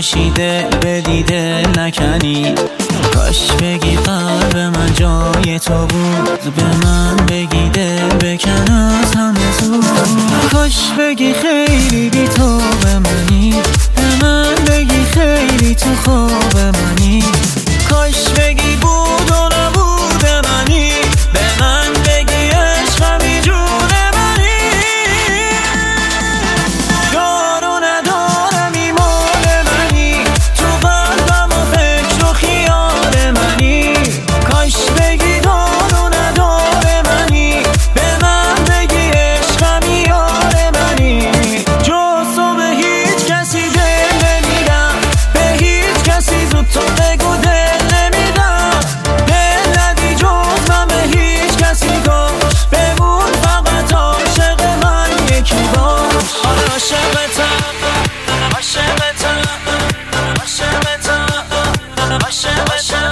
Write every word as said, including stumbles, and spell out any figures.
باشی دل به دیده نکنی. کاش بگی قلب من جای تو بود، به من بگی دل بکن از همه زود. کاش بگی خیلی بی تو به منی، به من بگی خیلی تو خواب منی. کاش بگی بود و نبود منی، به من بگی عشقمی جون منی. دار و ندارمی مال منی، تو قلبم و فکر و خیال منی. کاش بگی دار و ندار منی، به من بگی عشقمی یار منی. جز تو به هیچ کسی دل نمیدم، به هیچ کسی زود تو بگو دل نمیدم. دل ندی جز من به هیچ کسی، کاش بمون فقط عاشق من یکی باش. آره عاشقتم عاشقتم عاشقتم عاشقتم.